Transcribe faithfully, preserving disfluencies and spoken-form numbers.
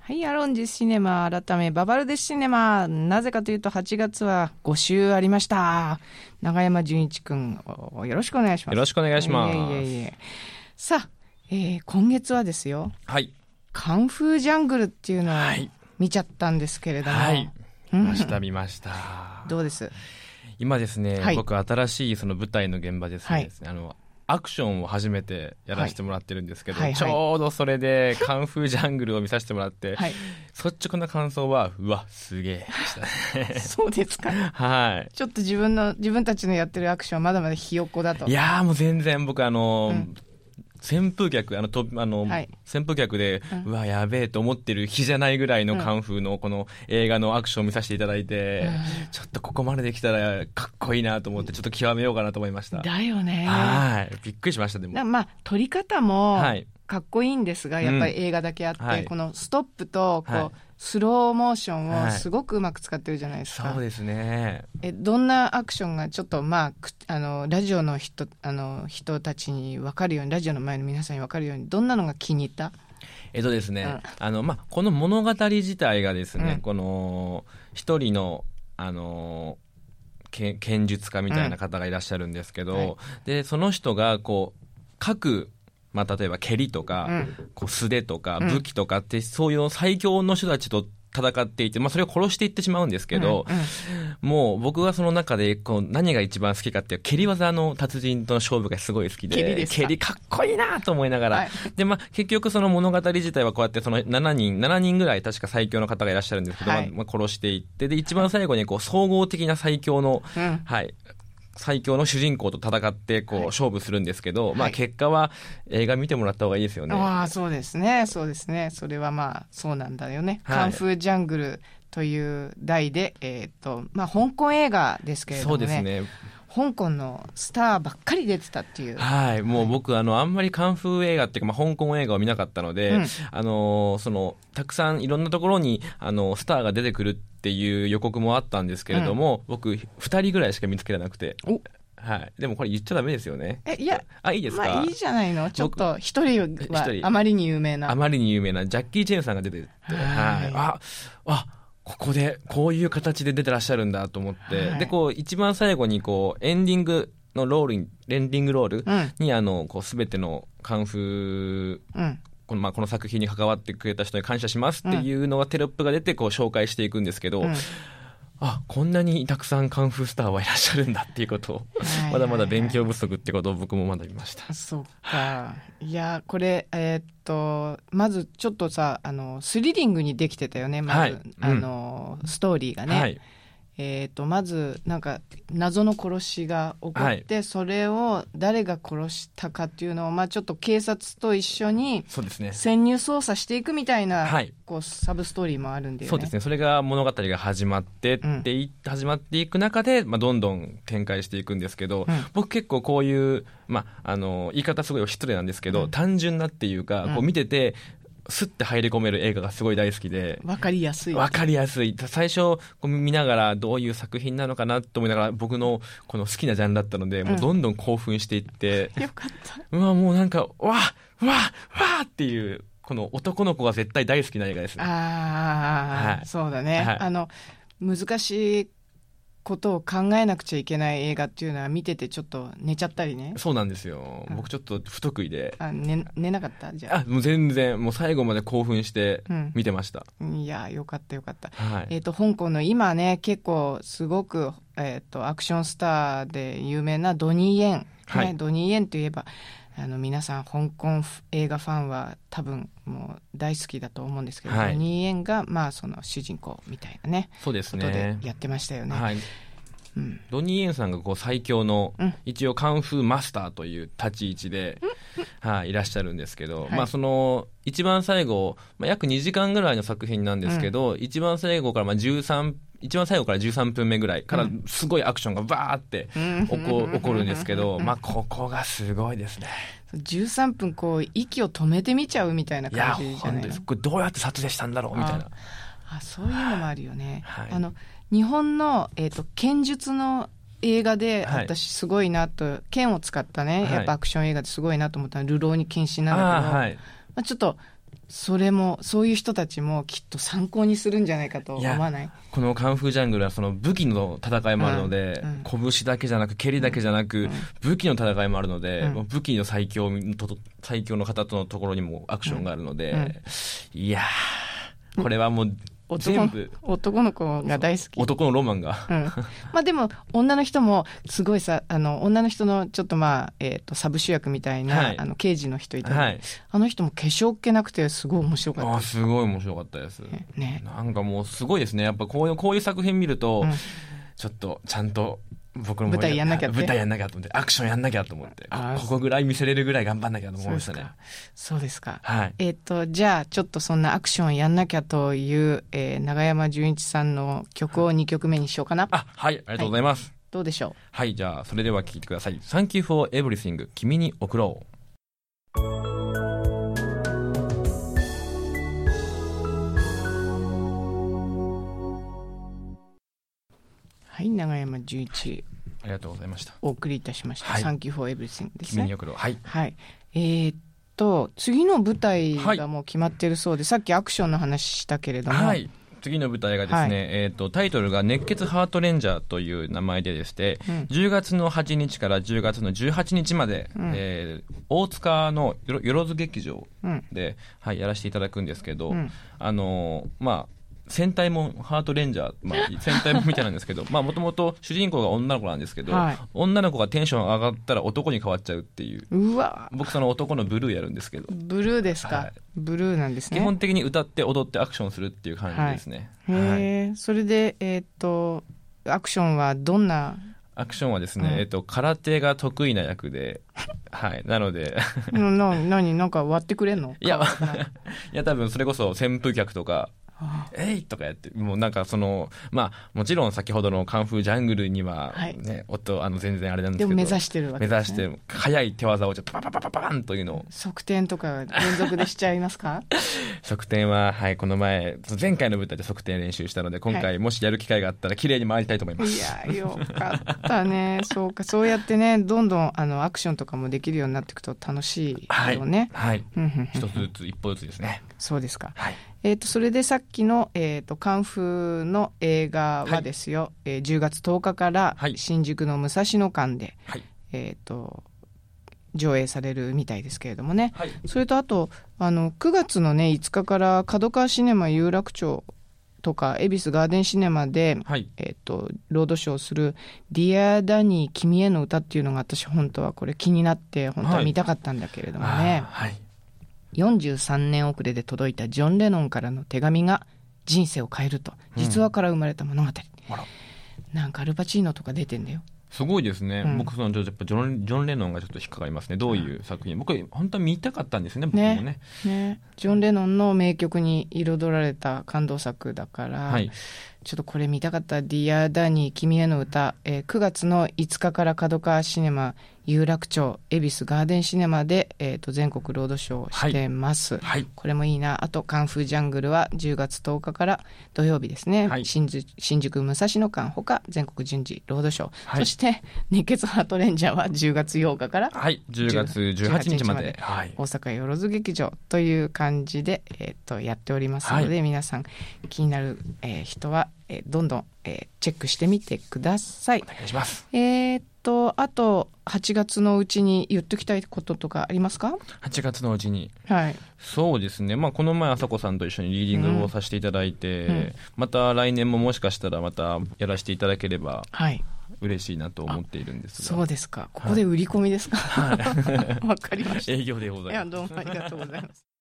はい、アロンジシネマ改めババルデシネマ、なぜかというとはちがつはご週ありました。永山純一くん、よろしくお願いします。 よろしくお願いします。 いえいえいえ。さあ、えー、今月はですよ、 はい、 カンフージャングルっていうのを見ちゃったんですけれども、 はい、見ました見ましたどうです？ 今ですね、はい、僕新しいその舞台の現場ですね、はい、あのアクションを初めてやらせてもらってるんですけど、はいはいはい、ちょうどそれでカンフージャングルを見させてもらって、はい、率直な感想はうわすげえでしたねそうですか、 はい、 ちょっと自分の自分たちのやってるアクションはまだまだひよっこだと。 いやーもう全然僕あの、うん扇風客あのとあの、はい、扇風客で、うん、うわやべえと思ってる日じゃないぐらいのカンフーのこの映画のアクションを見させていただいて、うん、ちょっとここまでできたらかっこいいなと思ってちょっと極めようかなと思いました。 だよね。 はいびっくりしました。でもまあ撮り方もかっこいいんですが、はい、やっぱり映画だけあって、うん、このストップとこう、はいスローモーションをすごくうまく使ってるじゃないですか、 はい、そうですね。 えどんなアクションがちょっとまああのラジオの人あの人たちに分かるようにラジオの前の皆さんに分かるようにどんなのが気に入った？ えっとですね、うんあのまあ、この物語自体がですね、うん、この一人のあの剣術家みたいな方がいらっしゃるんですけど、うんはい、でその人がこう各まあ、例えば蹴りとか、うん、こう素手とか武器とかって、うん、そういう最強の人たちと戦っていて、まあ、それを殺していってしまうんですけど、うんうん、もう僕はその中でこう何が一番好きかっていう蹴り技の達人との勝負がすごい好きで、 蹴りですか？ 蹴りかっこいいなと思いながら、はい、でまあ、結局その物語自体はこうやってそのななにんななにんぐらい確か最強の方がいらっしゃるんですけど、はいまあ、殺していってで一番最後にこう総合的な最強の、うんはい最強の主人公と戦ってこう、はい、勝負するんですけど、まあ、結果は映画見てもらった方がいいですよね。 ああそうですねそうですねそれはまあそうなんだよね、はい、カンフージャングルという題で、えーとまあ、香港映画ですけれどもね。そうですね香港のスターばっかり出てたっていう。 はいもう僕あのあんまりカンフー映画っていうか、まあ、香港映画を見なかったので、うん、あのそのたくさんいろんなところにあのスターが出てくるっていう予告もあったんですけれども、うん、僕ふたりぐらいしか見つけられなくておはい、でもこれ言っちゃダメですよね。 えいやあいいですか、 まあ、いいじゃないの。ちょっと一人はあまりに有名なあまりに有名なジャッキー・チェンさんが出てて、はいはい、ああここでこういう形で出てらっしゃるんだと思って、はい、でこう一番最後にこうエンディングのロールにエンディングロールに、うん、あのこう全てのカンフー、うんこのまあ、この作品に関わってくれた人に感謝しますっていうのがテロップが出てこう紹介していくんですけど、うんあこんなにたくさんカンフースターはいらっしゃるんだっていうことを、はいはいはい、まだまだ勉強不足ってことを僕も学びました。 そっかいやこれえー、っとまずちょっとさあのスリリングにできてたよねまず、はいうん、あのストーリーがね、はいえー、とまずなんか謎の殺しが起こって、はい、それを誰が殺したかっていうのを、まあ、ちょっと警察と一緒に潜入捜査していくみたいな、はい、こうサブストーリーもあるんで、ね、 そうですねそれが物語が始まってって、うん、始まっていく中で、まあ、どんどん展開していくんですけど、うん、僕結構こういう、まあ、あの言い方すごい失礼なんですけど、うん、単純なっていうか、うん、こう見ててスッて入り込める映画がすごい大好きで分かりやすい分かりやすい最初こう見ながらどういう作品なのかなと思いながら僕のこの好きなジャンルだったので、うん、もうどんどん興奮していってよかったうわもうなんかわわわっていうこの男の子が絶対大好きな映画ですね。 ああ、はい、そうだね、はい、あの難しいことを考えなくちゃいけない映画っていうのは見ててちょっと寝ちゃったりね。 そうなんですよ僕ちょっと不得意であ 寝, 寝なかったじゃああもう全然もう最後まで興奮して見てました、 うん、いやよかったよかった、はいえー、と香港の今ね結構すごく、えー、とアクションスターで有名なドニー・イエン、ねはい、ドニー・イエンといえばあの皆さん香港映画ファンは多分もう大好きだと思うんですけど、はい、ドニー・イエンが、まあ、その主人公みたいなねそうですねことでやってましたよね、はいうん、ドニー・イエンさんがこう最強の、うん、一応カンフーマスターという立ち位置で、うんはい、いらっしゃるんですけど、はいまあ、その一番最後、まあ、約にじかんぐらいの作品なんですけど、うん、一番最後からまあじゅうさん一番最後からじゅうさんぷんめぐらいからすごいアクションがバーって起こ、起こるんですけど、まあ、ここがすごいですね。 じゅうさんぷんこう息を止めてみちゃうみたいな感じじゃないの。いや本当ですこれどうやって撮影したんだろうみたいなあ, あそういうのもあるよね、はい、あの日本の、えーと、剣術の映画で私すごいなと、はい、剣を使ったね、はい、やっぱアクション映画ですごいなと思ったのはルローニケンシンなんだけど、はいまあ、ちょっとそれもそういう人たちもきっと参考にするんじゃないかと思わない？ このカンフージャングルはその武器の戦いもあるので、 うんうん、 拳だけじゃなく蹴りだけじゃなく、うん、武器の戦いもあるので、うん、武器の最強最強の方とのところにもアクションがあるので、うんうん、いやーこれはもう全部男の子が大好き、 男のロマンが、 うん、まあでも女の人もすごいさ、あの女の人のちょっとまあ、えー、とサブ主役みたいな、はい、あの刑事の人いた、はい、あの人も化粧っ気なくてすごい面白かった。 あ、すごい面白かったです、 ね、 なんかもうすごいですね。やっぱこういうこういう作品見ると、うん、ちょっとちゃんと僕も舞台やんなきゃって舞台やんなきゃと思ってアクションやんなきゃと思ってここぐらい見せれるぐらい頑張んなきゃと思いましたね。 そうですか。 はい、 えっ、ー、とじゃあちょっとそんなアクションやんなきゃという、えー、永山純一さんの曲をにきょくめにしようかな。 あ、はい、ありがとうございます、 はい、どうでしょう。 はい、じゃあそれでは聴いてください。 Thank you for everything 君に贈ろう。 はい、永山純一ありがとうございました。 お送りいたしました、はい、Thank you for everything ですね。 君に贈ろう。はい、 はい、えー、っと次の舞台がもう決まっているそうで、はい、さっきアクションの話したけれども、 はい、次の舞台がですね、はい、えー、っとタイトルが熱血ハートレンジャーという名前ででして、うん、じゅうがつのはちにちからじゅうがつのじゅうはちにちまで、うん、えー、大塚のよろず劇場で、うん、はい、やらせていただくんですけど、うん、あのまあ戦隊もんハートレンジャー、まあ、戦隊もんみたいなんですけどもともと主人公が女の子なんですけど、はい、女の子がテンション上がったら男に変わっちゃうっていう。 うわ、 僕その男のブルーやるんですけど。 ブルーですか、はい、ブルーなんですね。 基本的に歌って踊ってアクションするっていう感じですね、 はい、へー、はい、それで、えー、っとアクションはどんな？ アクションはですね、うん、えっと、空手が得意な役で、はい、なのでな、何なんか割ってくれんの？ いやいや多分それこそ旋風脚とかえいとかやって、もうなんかそのまあもちろん先ほどのカンフージャングルにはね、はい、音あの全然あれなんですけど、 でも目指してるわけですね。 目指して速い手技をちょっとパパパパパンというのを。 側転とか連続でしちゃいますか？ 側転は、はい、この前前回の舞台で側転練習したので、今回もしやる機会があったら綺麗に回りたいと思います。 はい、いやよかったねそうか、そうやってねどんどんあのアクションとかもできるようになっていくと楽しいよね。 はい、はい、一つずつ一歩ずつですね。 そうですか。 はい、 えー、とそれでさっきの、えー、とカンフーの映画はですよ、はい、えー、じゅうがつとおかから新宿の武蔵野館で、はい、えー、と上映されるみたいですけれどもね、はい、それとあとあのくがつの、ね、いつかから角川シネマ有楽町とか恵比寿ガーデンシネマで、はい、えー、とロードショーするディアダニー君への歌っていうのが私本当はこれ気になって本当は見たかったんだけれどもね、はいはい、よんじゅうさんねん遅れで届いたジョン・レノンからの手紙が人生を変えると、実話から生まれた物語、うん、なんかアルパチーノとか出てんだよ。すごいですね、うん、僕そのやっぱジョン、ジョン・レノンがちょっと引っかかりますね。どういう作品、僕本当は見たかったんですね、僕も ね, ね, ねジョン・レノンの名曲に彩られた感動作だから、はい、ちょっとこれ見たかった。ディア・ダニー君への歌、えー、くがつのいつかから角川シネマ有楽町恵比寿ガーデンシネマで、えー、と全国ロードショーをしてます、はいはい、これもいいな。あとカンフージャングルはじゅうがつとおかから土曜日ですね、はい、新, 新宿武蔵野館ほか全国順次ロードショー、はい、そして熱血ハートレンジャーはじゅうがつようかから、 はい、じゅうがつじゅうはちにちまで、はい、 大阪よろず劇場という感じで、えー、とやっておりますので、はい、皆さん気になる、えー、人は、えー、どんどん、えー、チェックしてみてください。 お願いします。 えーとあとはちがつのうちに言っておきたいこととかありますか？ はちがつのうちに、 はい、 そうですね、まあ、この前朝子さんと一緒にリーディングをさせていただいて、うんうん、また来年ももしかしたらまたやらせていただければ、はい、嬉しいなと思っているんですが。 そうですか。ここで売り込みですか？はい、わかりました。 営業でございます。 いや、どうもありがとうございます。